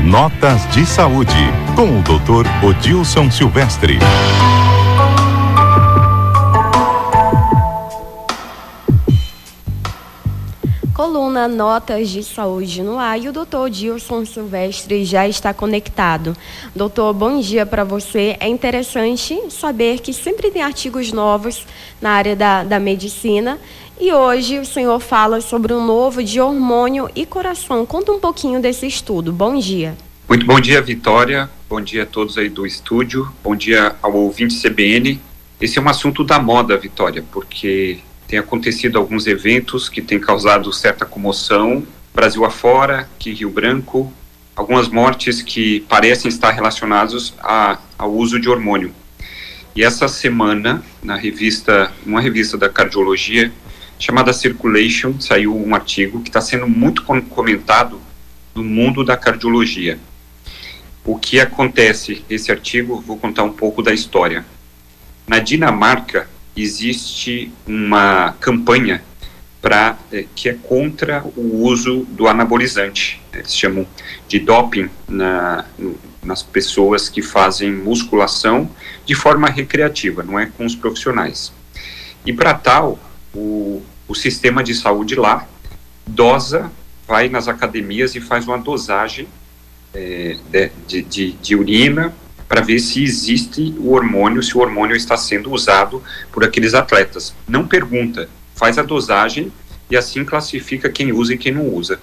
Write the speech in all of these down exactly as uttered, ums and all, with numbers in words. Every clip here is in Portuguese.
Notas de Saúde, com o doutor Odilson Silvestre. Coluna Notas de Saúde no ar e o doutor Odilson Silvestre já está conectado. Doutor, bom dia para você. É interessante saber que sempre tem artigos novos na área da, da medicina e hoje o senhor fala sobre um novo de hormônio e coração. Conta um pouquinho desse estudo. Bom dia. Muito bom dia, Vitória. Bom dia a todos aí do estúdio. Bom dia ao ouvinte C B N. Esse é um assunto da moda, Vitória, porque tem acontecido alguns eventos que têm causado certa comoção, Brasil afora, aqui Rio Branco, algumas mortes que parecem estar relacionadas a, ao uso de hormônio. E essa semana, na revista, uma revista da cardiologia, chamada Circulation, saiu um artigo que está sendo muito comentado no mundo da cardiologia. O que acontece? Esse artigo, vou contar um pouco da história. Na Dinamarca, existe uma campanha pra, eh, que é contra o uso do anabolizante. Eles chamam de doping na, no, nas pessoas que fazem musculação de forma recreativa, não é com os profissionais. E para tal, o, o sistema de saúde lá dosa, vai nas academias e faz uma dosagem eh, de, de, de urina para ver se existe o hormônio, se o hormônio está sendo usado por aqueles atletas. Não pergunta, faz a dosagem e assim classifica quem usa e quem não usa.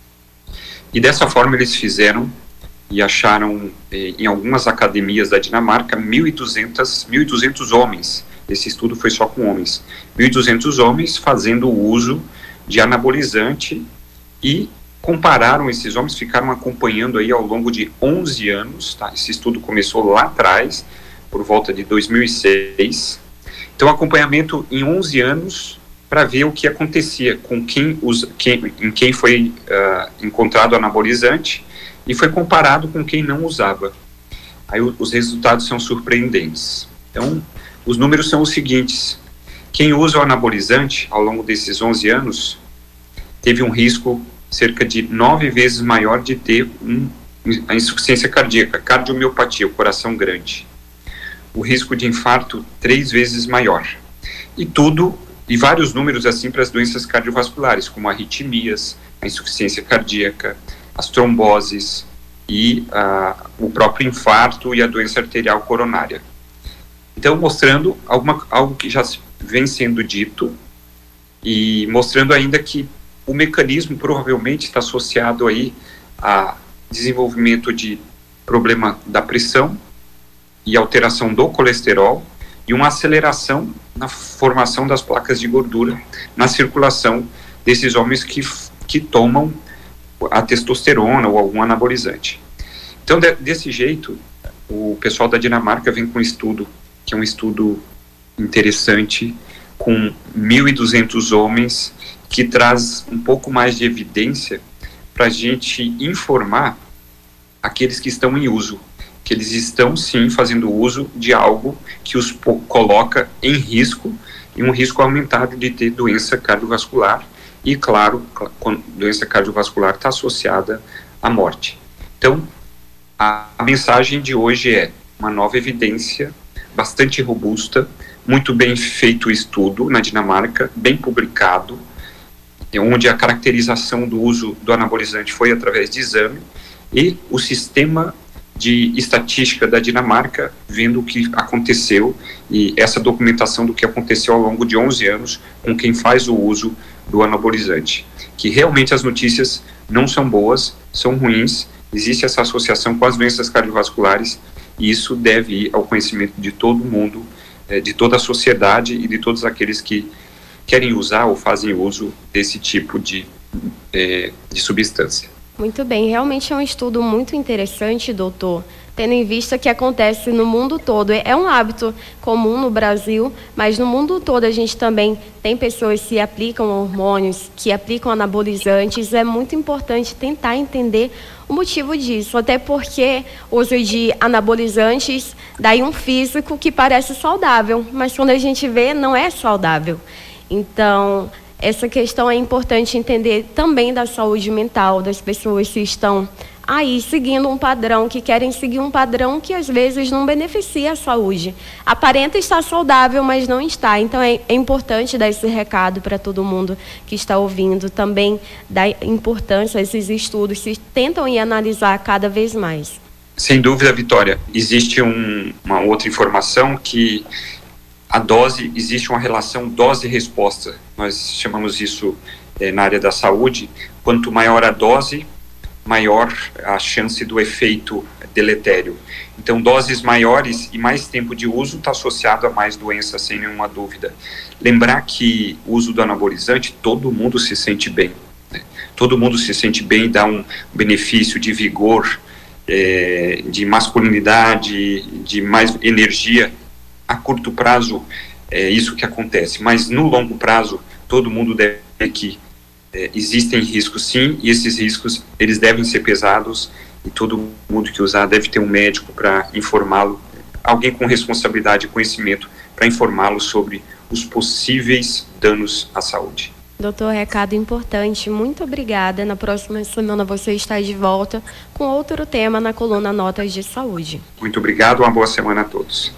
E dessa forma eles fizeram e acharam eh, em algumas academias da Dinamarca mil e duzentos homens. Esse estudo foi só com homens. mil e duzentos homens fazendo o uso de anabolizante e compararam esses homens, ficaram acompanhando aí ao longo de onze anos, tá? Esse estudo começou lá atrás, por volta de dois mil e seis. Então, acompanhamento em onze anos para ver o que acontecia com quem, usa, quem em quem foi uh, encontrado anabolizante e foi comparado com quem não usava. Aí o, os resultados são surpreendentes. Então, os números são os seguintes: quem usa o anabolizante ao longo desses onze anos teve um risco cerca de nove vezes maior de ter um, a insuficiência cardíaca, cardiomiopatia, o coração grande. O risco de infarto, três vezes maior. E tudo, e vários números assim para as doenças cardiovasculares, como arritmias, a insuficiência cardíaca, as tromboses e uh, o próprio infarto e a doença arterial coronária. Então, mostrando alguma, algo que já vem sendo dito e mostrando ainda que o mecanismo provavelmente está associado aí a desenvolvimento de problema da pressão e alteração do colesterol e uma aceleração na formação das placas de gordura na circulação desses homens que, que tomam a testosterona ou algum anabolizante. Então, de, desse jeito, o pessoal da Dinamarca vem com um estudo, que é um estudo interessante, com mil e duzentos homens, que traz um pouco mais de evidência para a gente informar aqueles que estão em uso, que eles estão sim fazendo uso de algo que os coloca em risco, e um risco aumentado de ter doença cardiovascular, e claro, doença cardiovascular está associada à morte. Então, a, a mensagem de hoje é uma nova evidência, bastante robusta, muito bem feito o estudo na Dinamarca, bem publicado, onde a caracterização do uso do anabolizante foi através de exame, e o sistema de estatística da Dinamarca vendo o que aconteceu e essa documentação do que aconteceu ao longo de onze anos com quem faz o uso do anabolizante. Que realmente as notícias não são boas, são ruins, existe essa associação com as doenças cardiovasculares e isso deve ir ao conhecimento de todo mundo, de toda a sociedade e de todos aqueles que querem usar ou fazem uso desse tipo de, é, de substância. Muito bem, realmente é um estudo muito interessante, doutor, tendo em vista que acontece no mundo todo. É um hábito comum no Brasil, mas no mundo todo a gente também tem pessoas que aplicam hormônios, que aplicam anabolizantes. É muito importante tentar entender o motivo disso, até porque o uso de anabolizantes dá um físico que parece saudável, mas quando a gente vê, não é saudável. Então, essa questão é importante entender também da saúde mental das pessoas que estão aí seguindo um padrão, que querem seguir um padrão que às vezes não beneficia a saúde. Aparenta estar saudável, mas não está. Então é, é importante dar esse recado para todo mundo que está ouvindo, também dar importância a esses estudos que tentam ir analisar cada vez mais. Sem dúvida, Vitória. Existe um, uma outra informação que a dose, existe uma relação dose-resposta. Nós chamamos isso é, na área da saúde. Quanto maior a dose, maior a chance do efeito deletério. Então, doses maiores e mais tempo de uso está associado a mais doenças, sem nenhuma dúvida. Lembrar que o uso do anabolizante, todo mundo se sente bem. Né? Todo mundo se sente bem, dá um benefício de vigor, é, de masculinidade, de mais energia. A curto prazo, é isso que acontece. Mas, no longo prazo, todo mundo deve ver que É, existem riscos sim, e esses riscos eles devem ser pesados, e todo mundo que usar deve ter um médico para informá-lo, alguém com responsabilidade e conhecimento para informá-lo sobre os possíveis danos à saúde. Doutor, recado importante, muito obrigada. Na próxima semana você está de volta com outro tema na coluna Notas de Saúde. Muito obrigado, uma boa semana a todos.